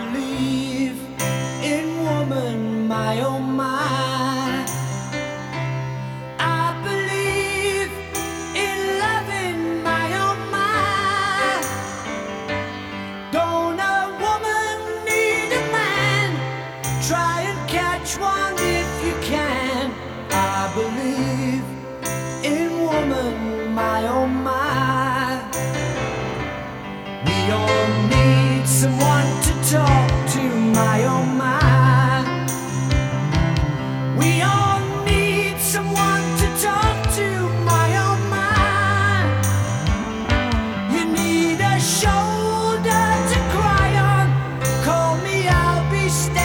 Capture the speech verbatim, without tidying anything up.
believe in woman, my oh my. I believe in loving, my oh my. Don't a woman need a man? Try and catch one if you can. I believe in woman, my oh my. We all need someone to talk to, my oh my. We all need someone to talk to, my oh my. You need a shoulder to cry on. Call me, I'll be standing.